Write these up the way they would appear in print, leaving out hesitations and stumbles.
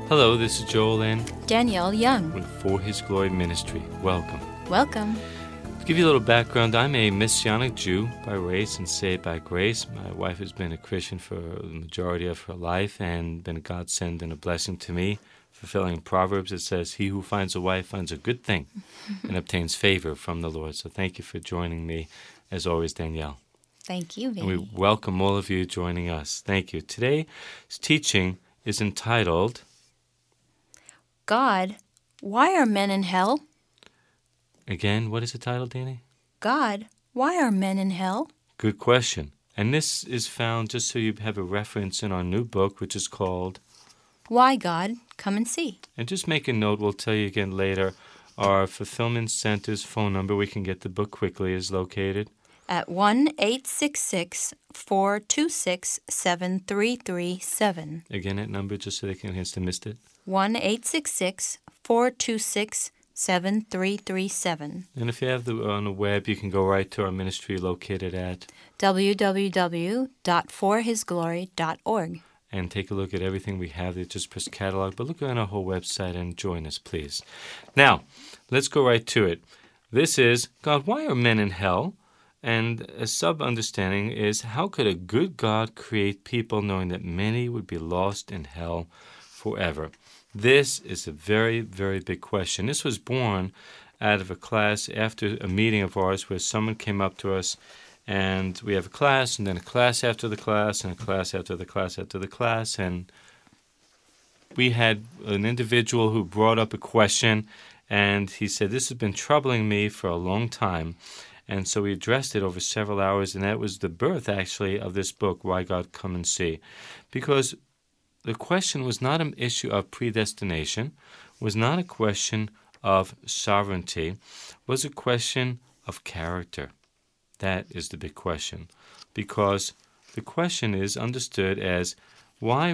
Hello, this is Joel and Danielle Young. with For His Glory Ministry. Welcome. Welcome. To give you a little background, I'm a Messianic Jew by race and saved by grace. My wife has been a Christian for the majority of her life and been a godsend and a blessing to me. Fulfilling Proverbs, it says, "He who finds a wife finds a good thing and obtains favor from the Lord." So thank you for joining me, as always, Danielle. Thank you, And we Vinny. welcome all of you joining us. Thank you. Today's teaching is entitled, God, why are men in hell? again, what is the title, Danny? God, why are men in hell? Good question. And this is found, just so you have a reference, in our new book, which is called, Why, God? Come and see. and just make a note, we'll tell you again later, our Fulfillment Center's phone number, we can get the book quickly, is located. At 1-866-426-7337. Again, that number, just so they can, in case they missed it. 1-866-426-7337. And if you have on the web, you can go right to our ministry located at, www.forhisglory.org. and take a look at everything we have there. Just press catalog, but look on our whole website and join us, please. Now, let's go right to it. This is, God, why are men in hell? And a sub-understanding is, how could a good God create people knowing that many would be lost in hell forever? This is a very, very big question. This was born out of a class after a meeting of ours where someone came up to us, and we have a class, and then a class after the class, and a class after the class after the class, and we had an individual who brought up a question, and he said, this has been troubling me for a long time. And so we addressed it over several hours, and that was the birth, actually, of this book, Why God Come and See. Because the question was not an issue of predestination, was not a question of sovereignty, was a question of character. That is the big question. Because the question is understood as, why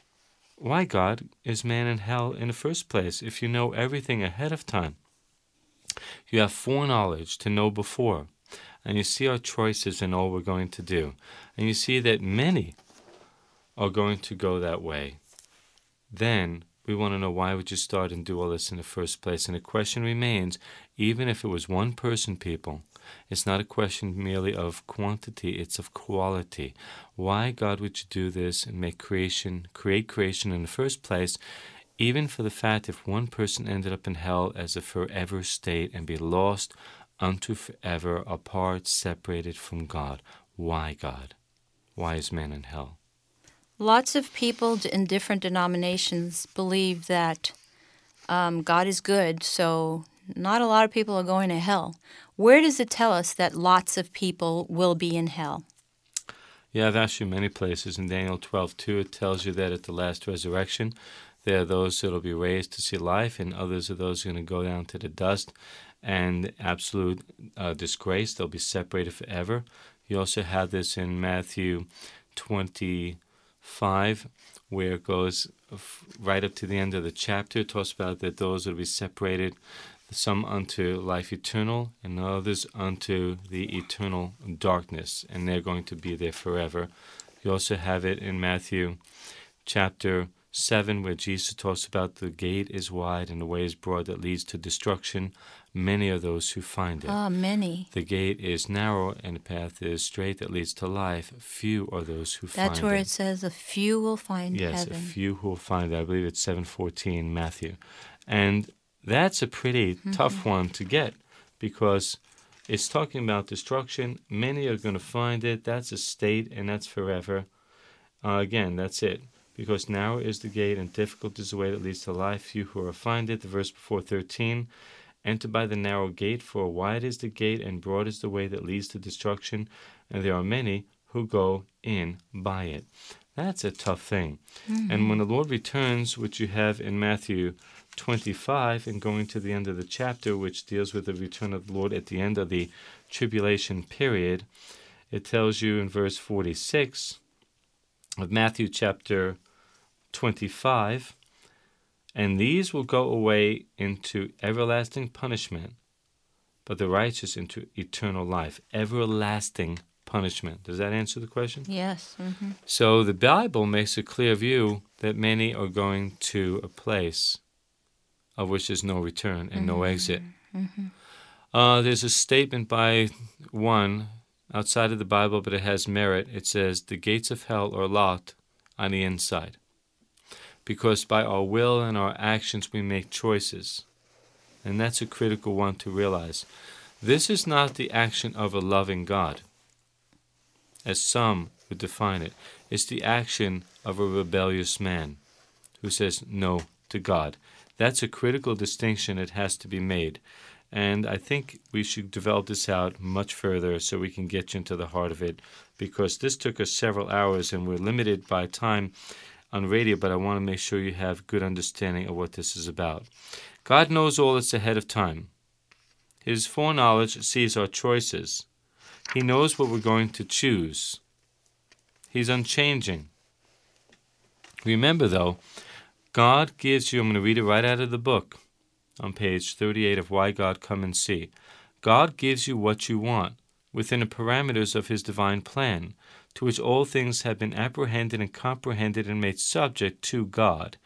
God is man in hell in the first place if you know everything ahead of time? You have foreknowledge to know before, and you see our choices and all we're going to do, and you see that many are going to go that way. Then we want to know, why would you start and do all this in the first place? And the question remains, even if it was one person, people, it's not a question merely of quantity, it's of quality. Why, God, would you do this and create creation in the first place, even for the fact if one person ended up in hell as a forever state and be lost unto forever, apart, separated from God? Why, God? Why is man in hell? Lots of people in different denominations believe that God is good, so not a lot of people are going to hell. Where does it tell us that lots of people will be in hell? Yeah, I've asked you many places. In Daniel 12:2, it tells you that at the last resurrection, there are those that will be raised to see life, and others are those who are going to go down to the dust and absolute disgrace. They'll be separated forever. You also have this in Matthew 25, where it goes right up to the end of the chapter. It talks about that those will be separated, some unto life eternal, and others unto the eternal darkness, and they're going to be there forever. You also have it in Matthew chapter 7, where Jesus talks about the gate is wide and the way is broad that leads to destruction. Many are those who find it. Many. The gate is narrow and the path is straight that leads to life. Few are those who find it. That's where it says a few will find Yes, heaven. a few who will find it. I believe it's 7:14, Matthew. And that's a pretty tough one to get, because it's talking about destruction. Many are going to find it. That's a state, and that's forever. Again, that's it. Because narrow is the gate and difficult is the way that leads to life. Few who will find it. The verse before 13, enter by the narrow gate, for wide is the gate and broad is the way that leads to destruction, and there are many who go in by it. That's a tough thing. And when the Lord returns, which you have in Matthew 25, and going to the end of the chapter, which deals with the return of the Lord at the end of the tribulation period, it tells you in verse 46 of Matthew chapter 25, and these will go away into everlasting punishment, but the righteous into eternal life. Everlasting punishment. Does that answer the question? Yes. Mm-hmm. So the Bible makes a clear view that many are going to a place of which there's no return and no exit. There's a statement by one outside of the Bible, but it has merit. It says, the gates of hell are locked on the inside. Because by our will and our actions we make choices. And that's a critical one to realize. This is not the action of a loving God, as some would define it. It's the action of a rebellious man who says no to God. That's a critical distinction that has to be made. And I think we should develop this out much further so we can get you into the heart of it, because this took us several hours and we're limited by time on radio, but I want to make sure you have good understanding of what this is about. God knows all that's ahead of time. His foreknowledge sees our choices. He knows what we're going to choose. He's unchanging. Remember, though, God gives you, I'm going to read it right out of the book on page 38 of Why God Come and See. God gives you what you want within the parameters of His divine plan, to which all things have been apprehended and comprehended and made subject to God.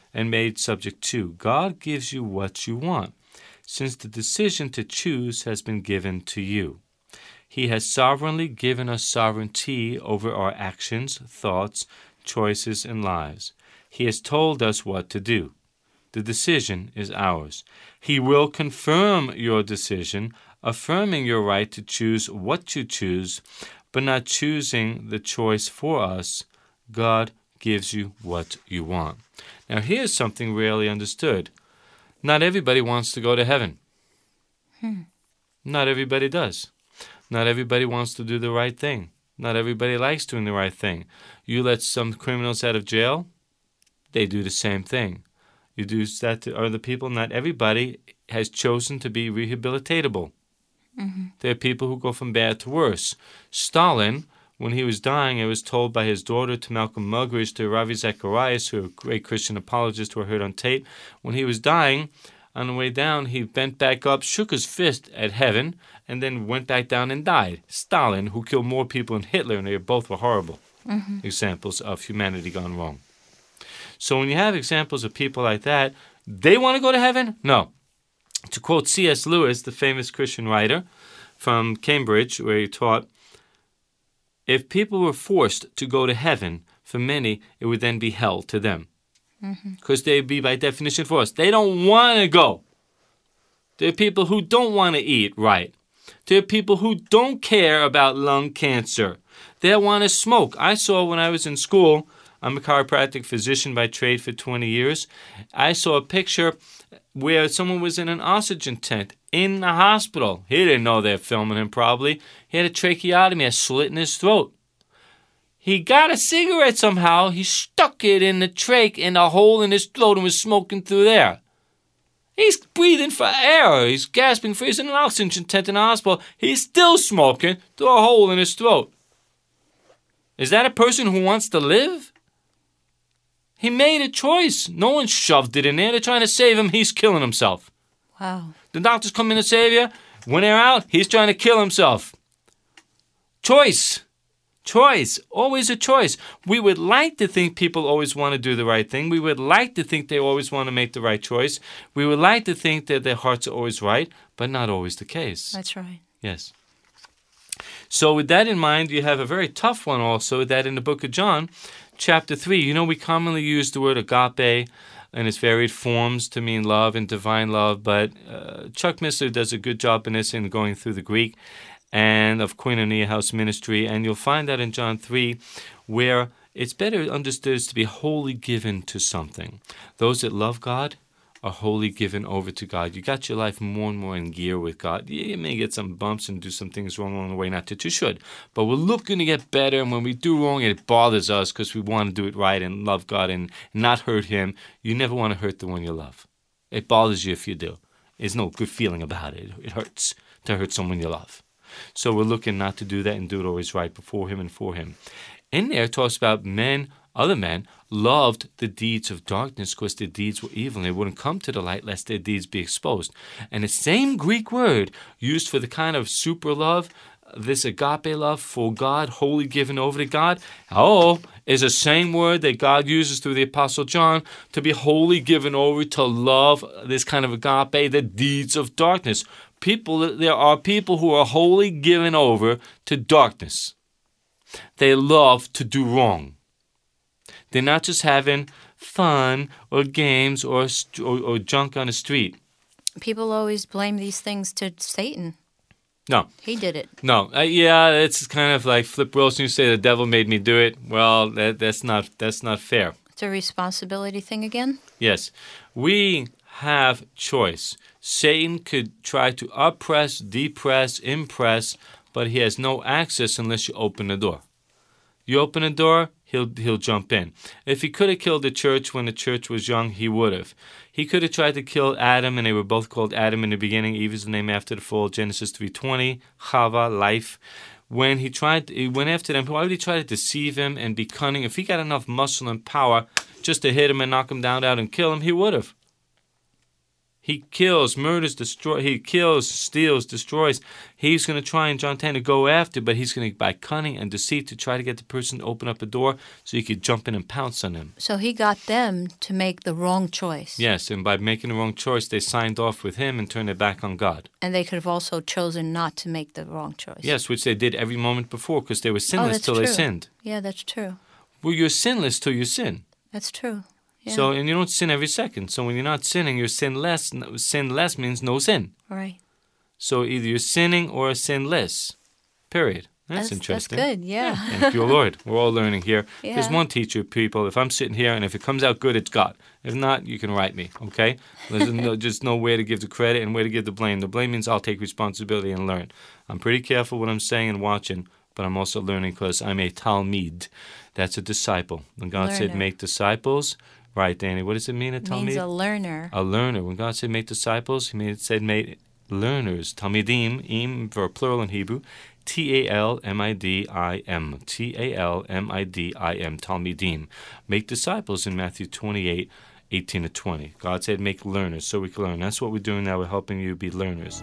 God gives you what you want, since the decision to choose has been given to you. He has sovereignly given us sovereignty over our actions, thoughts, choices, and lives. He has told us what to do. The decision is ours. He will confirm your decision, affirming your right to choose what you choose, but not choosing the choice for us. God gives you what you want. Now, here's something rarely understood. Not everybody wants to go to heaven. Not everybody does. Not everybody wants to do the right thing. Not everybody likes doing the right thing. You let some criminals out of jail, they do the same thing. You do that to other people. Not everybody has chosen to be rehabilitatable. There are people who go from bad to worse. Stalin, when he was dying, it was told by his daughter to Malcolm Muggeridge, to Ravi Zacharias, who a great Christian apologist who I heard on tape, when he was dying, on the way down, he bent back up, shook his fist at heaven, and then went back down and died. Stalin, who killed more people than Hitler, and they both were horrible examples of humanity gone wrong. So when you have examples of people like that, they want to go to heaven? No. To quote C.S. Lewis, the famous Christian writer from Cambridge, where he taught, if people were forced to go to heaven, for many, it would then be hell to them. Because they'd be, by definition, forced. They don't want to go. There are people who don't want to eat right. There are people who don't care about lung cancer. They want to smoke. I saw when I was in school, I'm a chiropractic physician by trade for 20 years. I saw a picture where someone was in an oxygen tent in the hospital. He didn't know they were filming him probably. He had a tracheotomy, a slit in his throat. He got a cigarette somehow. He stuck it in the trach in a hole in his throat and was smoking through there. He's breathing for air. He's gasping for air. He's in an oxygen tent in the hospital. He's still smoking through a hole in his throat. Is that a person who wants to live? He made a choice. No one shoved it in there. They're trying to save him. He's killing himself. Wow. The doctors come in to save you. When they're out, he's trying to kill himself. Choice. Choice. Always a choice. We would like to think people always want to do the right thing. We would like to think they always want to make the right choice. We would like to think that their hearts are always right, but not always the case. That's right. Yes. So with that in mind, you have a very tough one also, that in the book of John, chapter 3, you know, we commonly use the word agape in its varied forms to mean love and divine love, but Chuck Missler does a good job in this in going through the Greek and of Koinonia House Ministry, and you'll find that in John 3, where it's better understood as to be wholly given to something. Those that love God are wholly given over to God. You got your life more and more in gear with God. You may get some bumps and do some things wrong along the way, not that you should, but we're looking to get better, and when we do wrong, it bothers us because we want to do it right and love God and not hurt Him. You never want to hurt the one you love. It bothers you if you do. There's no good feeling about it. It hurts to hurt someone you love. So we're looking not to do that and do it always right before Him and for Him. In there, it talks about other men loved the deeds of darkness because their deeds were evil, and they wouldn't come to the light lest their deeds be exposed. And the same Greek word used for the kind of super love this agape love for God, wholly given over to God, oh, is the same word that God uses through the Apostle John to be wholly given over to love, this kind of agape, the deeds of darkness. There are people who are wholly given over to darkness. They love to do wrong. They're not just having fun or games or junk on the street. People always blame these things to Satan. No. He did it. No. Yeah, it's kind of like Flip Wilson. You say the devil made me do it. Well, that's not fair. It's a responsibility thing again? Yes. We have choice. Satan could try to oppress, depress, impress, but he has no access unless you open the door. You open the door, he'll jump in. If he could have killed the church when the church was young, he would have. He could have tried to kill Adam, and they were both called Adam in the beginning. Eve is the name after the fall, Genesis 3:20, Chava, life. When he went after them, why would he try to deceive him and be cunning? If he got enough muscle and power just to hit him and knock him down out and kill him, he would have. He kills, murders, destroys. He kills, steals, destroys. He's going to try in John 10 to go after, but he's going to, by cunning and deceit, to try to get the person to open up a door so he could jump in and pounce on him. So he got them to make the wrong choice. Yes, and by making the wrong choice, they signed off with him and turned their back on God. And they could have also chosen not to make the wrong choice. Yes, which they did every moment before because they were sinless till they sinned. Yeah, that's true. Well, you're sinless till you sin. That's true. Yeah. So, and you don't sin every second. So when you're not sinning, you're sinless. Sinless means no sin. Right. So either you're sinning or sinless. Period. That's interesting. That's good, yeah. Thank you, Lord. We're all learning here. Yeah. There's one teacher, people. If I'm sitting here and if it comes out good, it's God. If not, you can write me, okay? There's just no way to give the credit and way to give the blame. The blame means I'll take responsibility and learn. I'm pretty careful what I'm saying and watching, but I'm also learning because I'm a Talmid. That's a disciple. When God said make disciples, right, Danny, what does it mean, a Talmid? It means a learner. A learner. When God said make disciples, He said make learners. Talmidim, im for plural in Hebrew, Talmidim. Talmidim. Talmidim. Make disciples in Matthew 28:18-20. God said make learners so we can learn. That's what we're doing now. We're helping you be learners.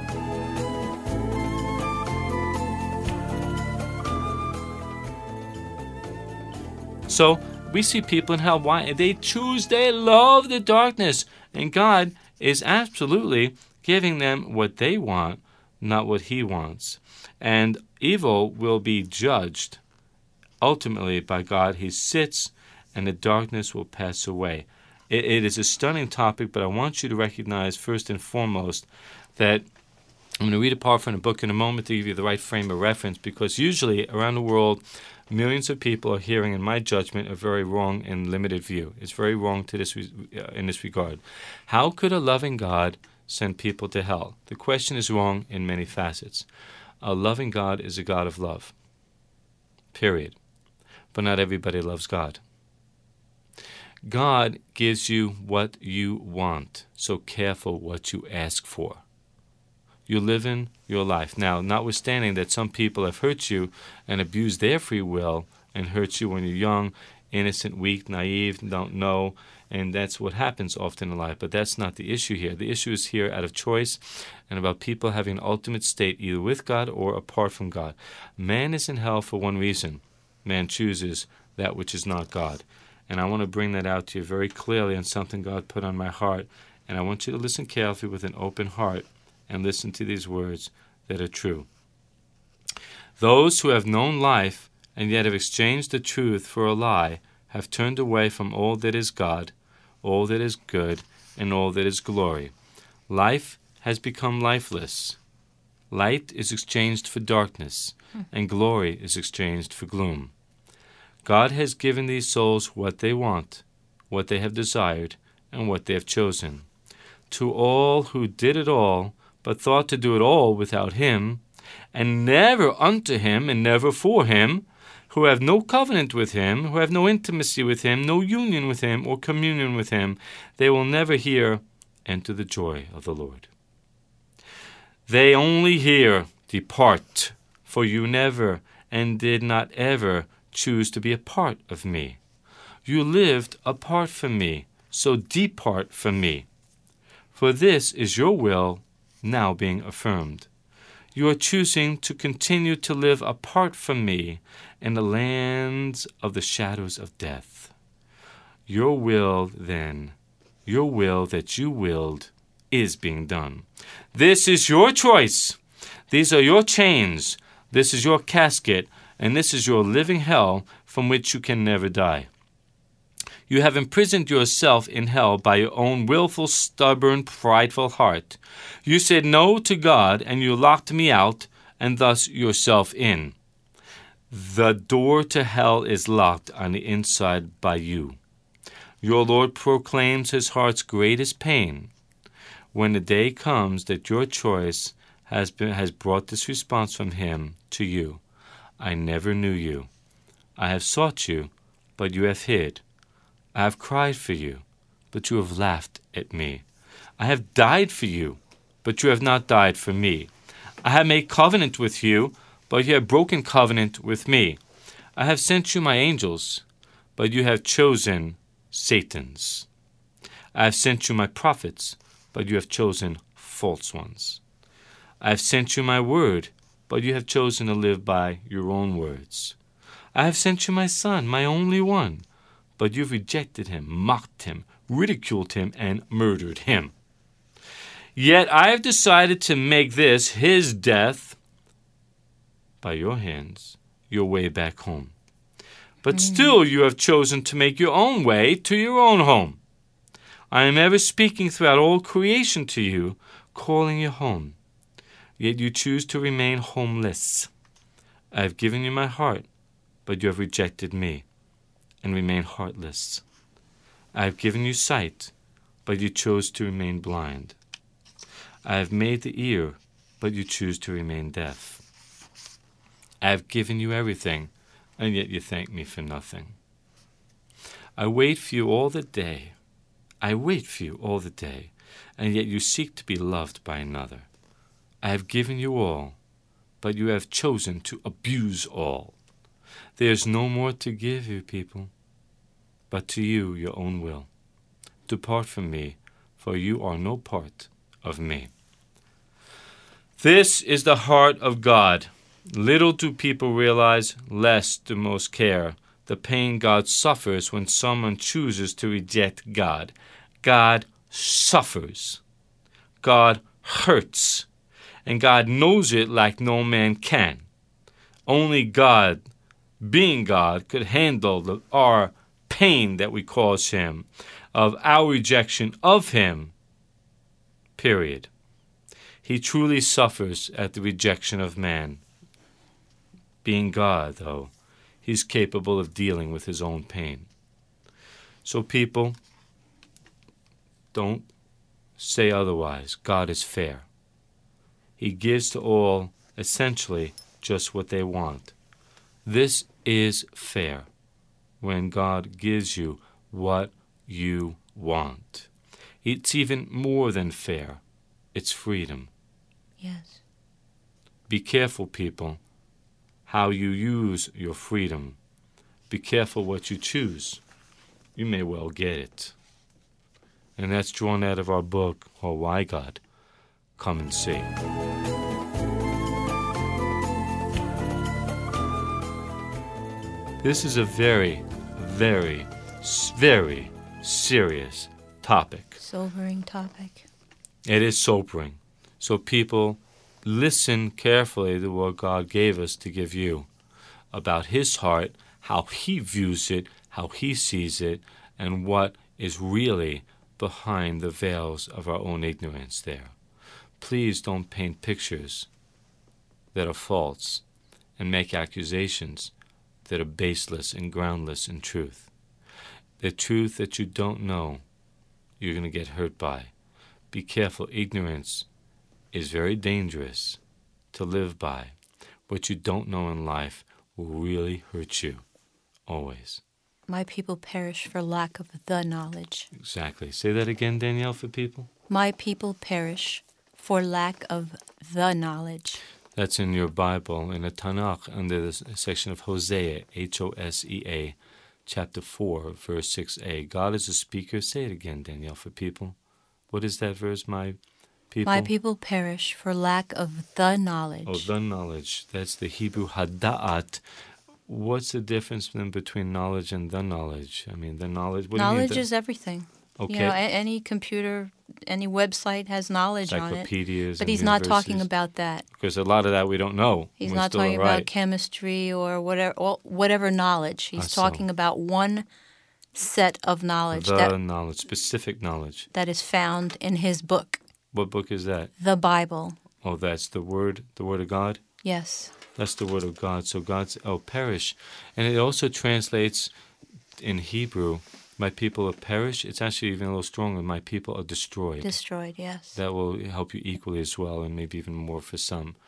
So we see people in hell. Why? They love the darkness. And God is absolutely giving them what they want, not what He wants. And evil will be judged ultimately by God. He sits and the darkness will pass away. It is a stunning topic, but I want you to recognize first and foremost that I'm going to read a part from the book in a moment to give you the right frame of reference, because usually around the world, millions of people are hearing, in my judgment, a very wrong and limited view. It's very wrong to in this regard. How could a loving God send people to hell? The question is wrong in many facets. A loving God is a God of love. Period. But not everybody loves God. God gives you what you want, so careful what you ask for. You live in your life. Now, notwithstanding that some people have hurt you and abused their free will and hurt you when you're young, innocent, weak, naive, don't know, and that's what happens often in life. But that's not the issue here. The issue is here out of choice and about people having an ultimate state either with God or apart from God. Man is in hell for one reason. Man chooses that which is not God. And I want to bring that out to you very clearly on something God put on my heart. And I want you to listen carefully with an open heart and listen to these words that are true. Those who have known life and yet have exchanged the truth for a lie have turned away from all that is God, all that is good, and all that is glory. Life has become lifeless. Light is exchanged for darkness, and glory is exchanged for gloom. God has given these souls what they want, what they have desired, and what they have chosen. To all who did it all, but thought to do it all without Him, and never unto Him, and never for Him, who have no covenant with Him, who have no intimacy with Him, no union with Him, or communion with Him, they will never hear, enter the joy of the Lord. They only hear, depart, for you never, and did not ever, choose to be a part of me. You lived apart from me, so depart from me. For this is your will, now being affirmed. You are choosing to continue to live apart from me in the lands of the shadows of death. Your will, then, your will that you willed, is being done. This is your choice. These are your chains. This is your casket, and this is your living hell from which you can never die. You have imprisoned yourself in hell by your own willful, stubborn, prideful heart. You said no to God, and you locked me out, and thus yourself in. The door to hell is locked on the inside by you. Your Lord proclaims his heart's greatest pain when the day comes that your choice has brought this response from him to you. I never knew you. I have sought you, but you have hid. I have cried for you, but you have laughed at me. I have died for you, but you have not died for me. I have made covenant with you, but you have broken covenant with me. I have sent you my angels, but you have chosen Satan's. I have sent you my prophets, but you have chosen false ones. I have sent you my word, but you have chosen to live by your own words. I have sent you my son, my only one, but you've rejected him, mocked him, ridiculed him, and murdered him. Yet I have decided to make this, his death, by your hands, your way back home. But still you have chosen to make your own way to your own home. I am ever speaking throughout all creation to you, calling you home. Yet you choose to remain homeless. I have given you my heart, but you have rejected me and remain heartless. I have given you sight, but you chose to remain blind. I have made the ear, but you choose to remain deaf. I have given you everything, and yet you thank me for nothing. I wait for you all the day. I wait for you all the day, and yet you seek to be loved by another. I have given you all, but you have chosen to abuse all. There is no more to give you, people, but to you your own will. Depart from me, for you are no part of me. This is the heart of God. Little do people realize, less do most care, the pain God suffers when someone chooses to reject God. God suffers. God hurts. And God knows it like no man can. Only God, being God, could handle our pain that we cause him, of our rejection of him, period. He truly suffers at the rejection of man. Being God, though, he's capable of dealing with his own pain. So people, don't say otherwise. God is fair. He gives to all, essentially, just what they want. This is fair, when God gives you what you want. It's even more than fair. It's freedom. Yes. Be careful, people, how you use your freedom. Be careful what you choose. You may well get it. And that's drawn out of our book, or Why God? Come and see. This is a very, very, very serious topic. Sobering topic. It is sobering. So people, listen carefully to what God gave us to give you about his heart, how he views it, how he sees it, and what is really behind the veils of our own ignorance there. Please don't paint pictures that are false and make accusations that are baseless and groundless in truth. The truth that you don't know, you're going to get hurt by. Be careful. Ignorance is very dangerous to live by. What you don't know in life will really hurt you, always. My people perish for lack of the knowledge. Exactly. Say that again, Danielle, for people. My people perish for lack of the knowledge. That's in your Bible, in the Tanakh, under the section of Hosea, Hosea, chapter 4, verse 6a. God is a speaker. Say it again, Danielle, for people. What is that verse, my people? My people perish for lack of the knowledge. Oh, the knowledge. That's the Hebrew hada'at. What's the difference then between knowledge and the knowledge? I mean, the knowledge. What Knowledge do you mean? is everything. Okay. You know, any computer, any website has knowledge on it. Encyclopedias. But and he's not talking universities. about that. Because a lot of that we don't know. He's We're not still talking right. about chemistry or whatever knowledge. He's So. talking about one set of knowledge The knowledge, specific knowledge. that is found in his book, What book is that? the Bible. Oh, that's the Word of God? Yes. That's the Word of God. So God's, perish. And it also translates in Hebrew, my people are perish. It's actually even a little stronger. My people are destroyed. Destroyed, yes. That will help you equally as well, and maybe even more for some.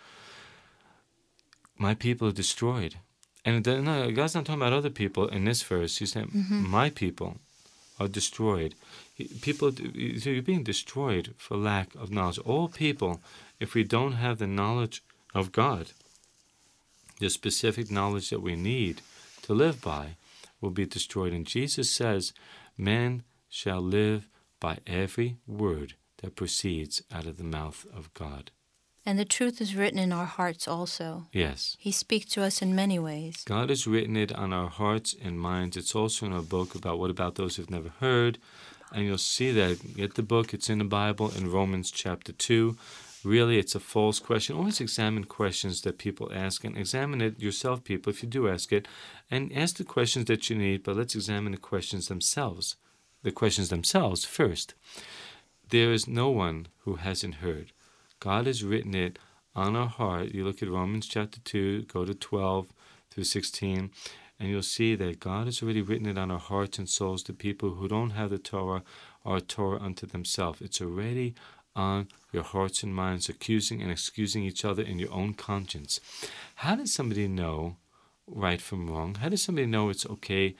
My people are destroyed. And no, God's not talking about other people in this verse. He's saying, my people are destroyed. So you're being destroyed for lack of knowledge. All people, if we don't have the knowledge of God, the specific knowledge that we need to live by, will be destroyed. And Jesus says, man shall live by every word that proceeds out of the mouth of God. And the truth is written in our hearts also. Yes. He speaks to us in many ways. God has written it on our hearts and minds. It's also in our book about what about those who've never heard. And you'll see that. Get the book. It's in the Bible in Romans chapter 2. Really, it's a false question. Always examine questions that people ask, and examine it yourself, people, if you do ask it. And ask the questions that you need, but let's examine the questions themselves. The questions themselves first. There is no one who hasn't heard. God has written it on our heart. You look at Romans chapter 2, go to 12 through 16, and you'll see that God has already written it on our hearts and souls to people who don't have the Torah or Torah unto themselves. It's already on your hearts and minds, accusing and excusing each other in your own conscience. How does somebody know right from wrong? How does somebody know it's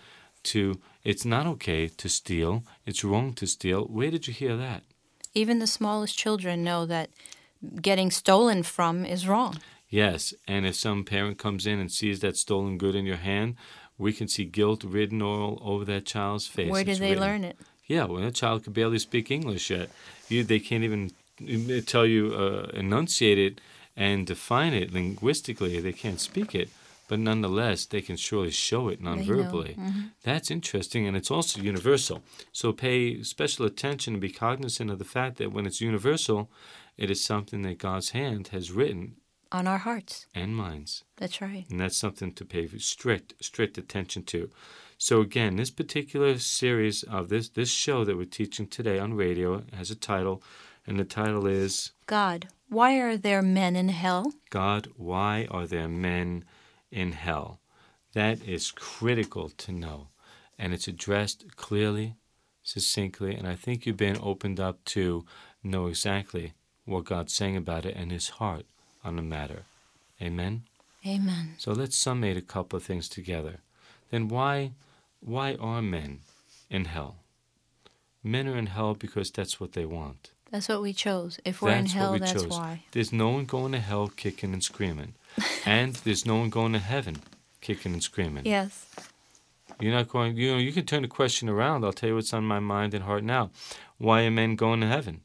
not okay to steal, it's wrong to steal? Where did you hear that? Even the smallest children know that getting stolen from is wrong. Yes, and if some parent comes in and sees that stolen good in your hand, we can see guilt written all over that child's face. Where did they learn it? Yeah, when a child could barely speak English yet, they can't even tell you, enunciate it and define it linguistically. They can't speak it, but nonetheless, they can surely show it non-verbally. That's interesting, and it's also universal. So pay special attention and be cognizant of the fact that when it's universal, it is something that God's hand has written on our hearts and minds. That's right. And that's something to pay strict attention to. So again, this particular series of this show that we're teaching today on radio has a title, and the title is God, why are there men in hell? God, why are there men in hell? That is critical to know, and it's addressed clearly, succinctly, and I think you've been opened up to know exactly what God's saying about it and His heart on the matter. Amen? Amen. So let's summate a couple of things together. Then why are men in hell? Men are in hell because that's what they want. That's what we chose. If we're in hell, that's why. There's no one going to hell kicking and screaming. And there's no one going to heaven kicking and screaming. Yes. You're not going, you can turn the question around. I'll tell you what's on my mind and heart now. Why are men going to heaven?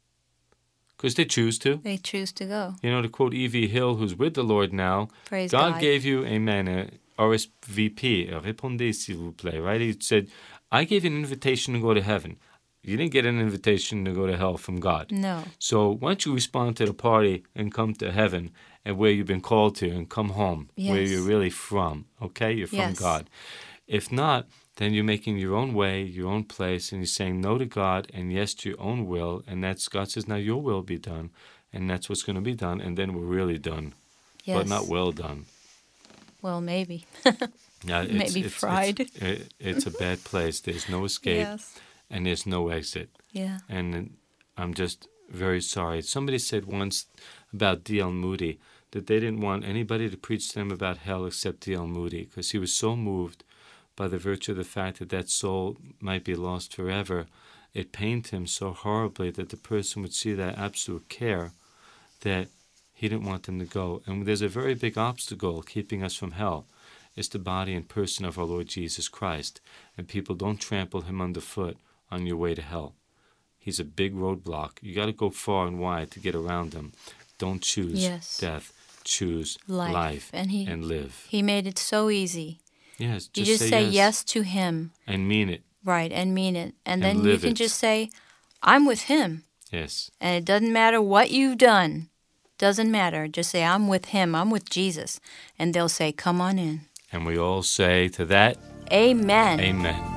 Because they choose to. They choose to go. You know, to quote E.V. Hill, who's with the Lord now, Praise God God. gave you, amen, a RSVP, répondez s'il vous plaît, right? He said, I gave you an invitation to go to heaven. You didn't get an invitation to go to hell from God. No. So why don't you respond to the party and come to heaven and where you've been called to and come home, where you're really from, okay? You're from God. If not, then you're making your own way, your own place, and you're saying no to God and yes to your own will, and that's God says, now your will be done, and that's what's going to be done, and then we're really done, but not well done. Well, maybe. Yeah, maybe fried. It's a bad place. There's no escape, and there's no exit. Yeah. And I'm just very sorry. Somebody said once about D.L. Moody that they didn't want anybody to preach to them about hell except D.L. Moody because he was so moved by the virtue of the fact that that soul might be lost forever. It pained him so horribly that the person would see that absolute care that he didn't want them to go. And there's a very big obstacle keeping us from hell. It's the body and person of our Lord Jesus Christ. And people don't trample him underfoot on your way to hell. He's a big roadblock. You got to go far and wide to get around him. Don't choose Yes. death. Choose Life. life And live. He made it so easy. Yes, You just say yes to Him. and mean it. Right, and mean it. And then you live can it. just say, I'm with Him. Yes. And it doesn't matter what you've done. Doesn't matter. Just say, I'm with Him. I'm with Jesus. And they'll say, come on in. And we all say to that, Amen. Amen.